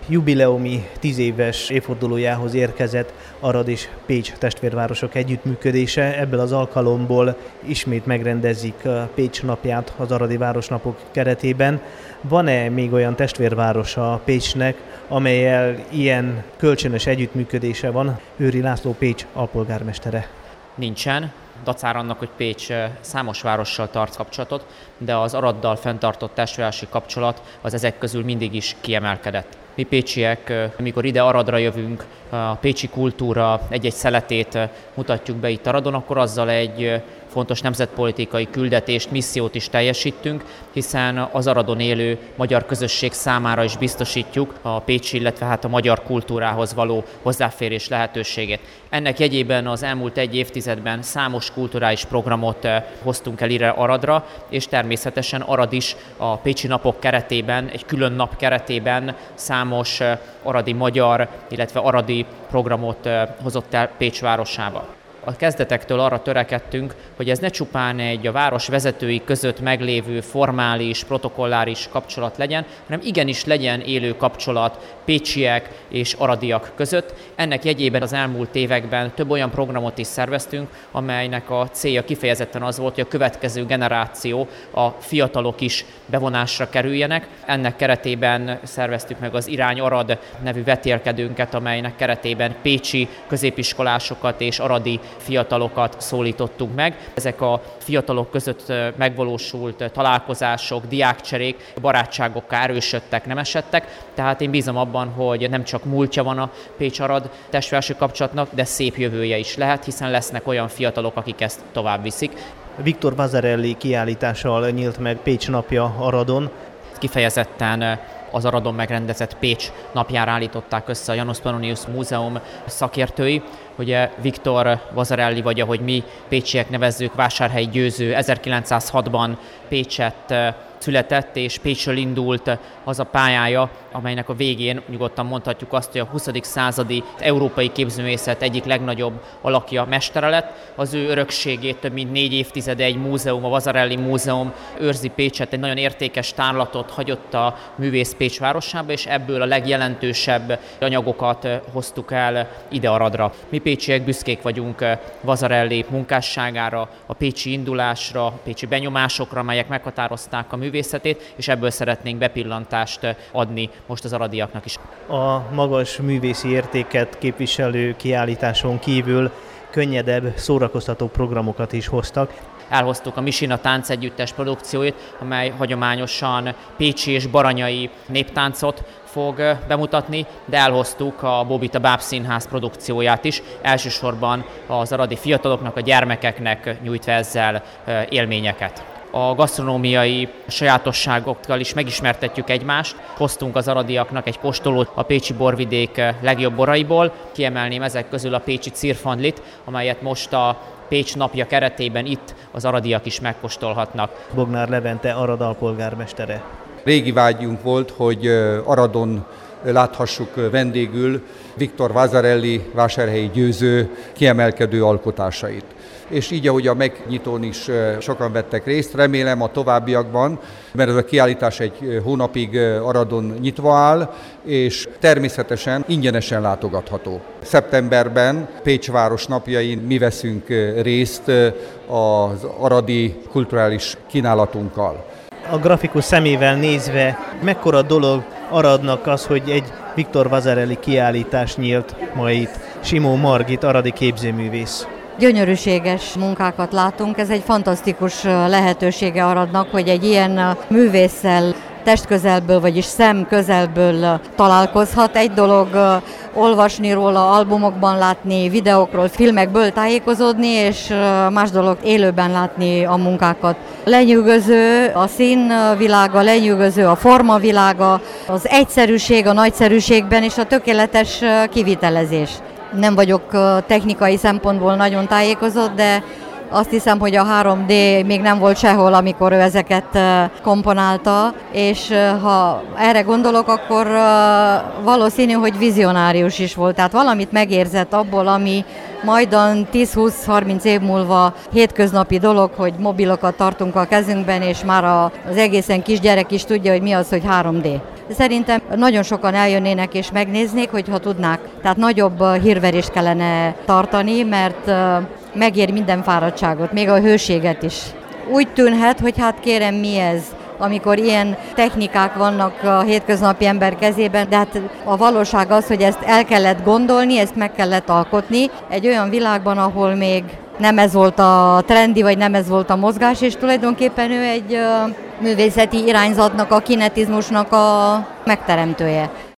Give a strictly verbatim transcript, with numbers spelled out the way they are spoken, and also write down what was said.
jubileumi tíz éves évfordulójához érkezett Arad és Pécs testvérvárosok együttműködése. Ebből az alkalomból ismét megrendezik Pécs napját az Aradi Városnapok keretében. Van-e még olyan testvérvárosa Pécsnek, amellyel ilyen kölcsönös együttműködése van? Őri László, Pécs alpolgármestere. Nincsen, dacára annak, hogy Pécs számos várossal tart kapcsolatot, de az Araddal fenntartott testvérvárosi kapcsolat az ezek közül mindig is kiemelkedett. Mi pécsiek, amikor ide Aradra jövünk, a pécsi kultúra egy-egy szeletét mutatjuk be itt Aradon, akkor azzal egy fontos nemzetpolitikai küldetést, missziót is teljesítünk, hiszen az Aradon élő magyar közösség számára is biztosítjuk a pécsi, illetve hát a magyar kultúrához való hozzáférés lehetőségét. Ennek jegyében az elmúlt egy évtizedben számos kulturális programot hoztunk el ide Aradra, és természetesen Arad is a Pécsi Napok keretében, egy külön nap keretében számos aradi magyar, illetve aradi programot hozott el Pécs városába. A kezdetektől arra törekedtünk, hogy ez ne csupán egy a város vezetői között meglévő formális, protokolláris kapcsolat legyen, hanem igenis legyen élő kapcsolat pécsiek és aradiak között. Ennek jegyében az elmúlt években több olyan programot is szerveztünk, amelynek a célja kifejezetten az volt, hogy a következő generáció, a fiatalok is bevonásra kerüljenek. Ennek keretében szerveztük meg az Irány Arad nevű vetélkedőnket, amelynek keretében pécsi középiskolásokat és aradi fiatalokat szólítottunk meg. Ezek a fiatalok között megvalósult találkozások, diákcserék, barátságokká erősödtek, nem esedtek, tehát én bízom abban, hogy nem csak múltja van a Pécs-Arad testvérvárosi kapcsolatnak, de szép jövője is lehet, hiszen lesznek olyan fiatalok, akik ezt tovább viszik. Viktor Vasarely kiállítással nyílt meg Pécs napja Aradon. Kifejezetten az Aradon megrendezett Pécs napjára állították össze a Janus Pannonius Múzeum szakértői. Ugye Viktor Vasarely, vagy ahogy mi pécsiek nevezzük, Vásárhelyi Győző ezerkilencszázhatban Pécsett született, és Pécsről indult az a pályája, amelynek a végén nyugodtan mondhatjuk azt, hogy a huszadik századi európai képzőművészet egyik legnagyobb alakja, mestere lett. Az ő örökségét több mint négy évtizede egy múzeum, a Vasarely Múzeum őrzi Pécsett, egy nagyon értékes tárlatot hagyott a művész Pécs városába, és ebből a legjelentősebb anyagokat hoztuk el ide Aradra. Mi pécsiek büszkék vagyunk Vasarely munkásságára, a pécsi indulásra, a pécsi benyomásokra, amelyek meghatározták a művészetét, és ebből szeretnénk bepillantást adni most az aradiaknak is. A magas művészi értéket képviselő kiállításon kívül könnyedebb, szórakoztató programokat is hoztak. Elhoztuk a Misina táncegyüttes produkcióit, amely hagyományosan pécsi és baranyai néptáncot fog bemutatni, de elhoztuk a Bóbita Bábszínház produkcióját is, elsősorban az aradi fiataloknak, a gyermekeknek nyújtva ezzel élményeket. A gasztronómiai sajátosságokkal is megismertetjük egymást. Hoztunk az aradiaknak egy kóstolót a pécsi borvidék legjobb boraiból. Kiemelném ezek közül a pécsi cirfandlit, amelyet most a Pécs napja keretében itt az aradiak is megkóstolhatnak. Bognár Levente, Arad alpolgármestere. Régi vágyunk volt, hogy Aradon láthassuk vendégül Viktor Vasarely, Vásárhelyi Győző kiemelkedő alkotásait. És így, ahogy a megnyitón is sokan vettek részt, remélem a továbbiakban, mert ez a kiállítás egy hónapig Aradon nyitva áll, és természetesen ingyenesen látogatható. Szeptemberben Pécs város napjain mi veszünk részt az aradi kulturális kínálatunkkal. A grafikus szemével nézve, mekkora dolog Aradnak az, hogy egy Viktor Vasarely kiállítás nyílt ma itt. Simó Margit, aradi képzőművész. Gyönyörűséges munkákat látunk, ez egy fantasztikus lehetősége Aradnak, hogy egy ilyen művésszel testközelből, vagyis szemközelből találkozhat. Egy dolog olvasni róla, albumokban látni, videókról, filmekből tájékozódni, és más dolog élőben látni a munkákat. Lenyűgöző a színvilága, lenyűgöző a formavilága, az egyszerűség a nagyszerűségben és a tökéletes kivitelezés. Nem vagyok technikai szempontból nagyon tájékozott, de azt hiszem, hogy a három dé még nem volt sehol, amikor ő ezeket komponálta, és ha erre gondolok, akkor valószínű, hogy vizionárius is volt. Tehát valamit megérzett abból, ami majdan tíz-húsz-harminc év múlva hétköznapi dolog, hogy mobilokat tartunk a kezünkben, és már az egészen kisgyerek is tudja, hogy mi az, hogy három dé. Szerintem nagyon sokan eljönnének és megnéznék, hogyha tudnák. Tehát nagyobb hírverést kellene tartani, mert megér minden fáradtságot, még a hőséget is. Úgy tűnhet, hogy hát kérem, mi ez, amikor ilyen technikák vannak a hétköznapi ember kezében, de hát a valóság az, hogy ezt el kellett gondolni, ezt meg kellett alkotni egy olyan világban, ahol még nem ez volt a trendi, vagy nem ez volt a mozgás, és tulajdonképpen ő egy művészeti irányzatnak, a kinetizmusnak a megteremtője.